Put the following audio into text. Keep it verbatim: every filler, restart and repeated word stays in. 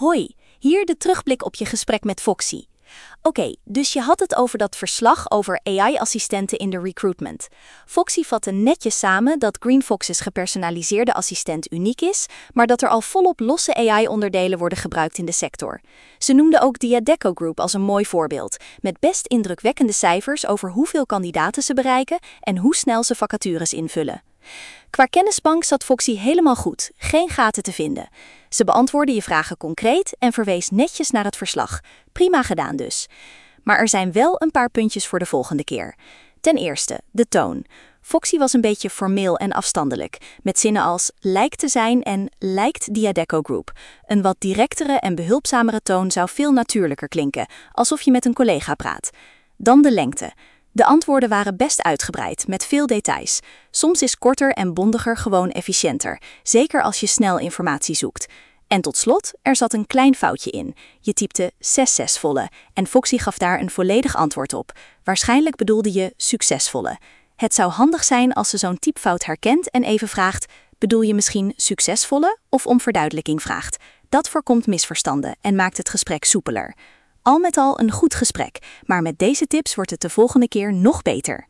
Hoi, hier de terugblik op je gesprek met Foxy. Oké, okay, dus je had het over dat verslag over A I-assistenten in de recruitment. Foxy vatte netjes samen dat GreenFox's gepersonaliseerde assistent uniek is, maar dat er al volop losse A I-onderdelen worden gebruikt in de sector. Ze noemde ook The Adecco Group als een mooi voorbeeld, met best indrukwekkende cijfers over hoeveel kandidaten ze bereiken en hoe snel ze vacatures invullen. Qua kennisbank zat Foxy helemaal goed, geen gaten te vinden. Ze beantwoordde je vragen concreet en verwees netjes naar het verslag. Prima gedaan dus. Maar er zijn wel een paar puntjes voor de volgende keer. Ten eerste, de toon. Foxy was een beetje formeel en afstandelijk, met zinnen als lijkt te zijn en lijkt The Adecco Group. Een wat directere en behulpzamere toon zou veel natuurlijker klinken, alsof je met een collega praat. Dan de lengte. De antwoorden waren best uitgebreid, met veel details. Soms is korter en bondiger gewoon efficiënter, zeker als je snel informatie zoekt. En tot slot, er zat een klein foutje in. Je typte succesvolle en Foxy gaf daar een volledig antwoord op. Waarschijnlijk bedoelde je succesvolle. Het zou handig zijn als ze zo'n typfout herkent en even vraagt, bedoel je misschien succesvolle of om verduidelijking vraagt. Dat voorkomt misverstanden en maakt het gesprek soepeler. Al met al een goed gesprek, maar met deze tips wordt het de volgende keer nog beter.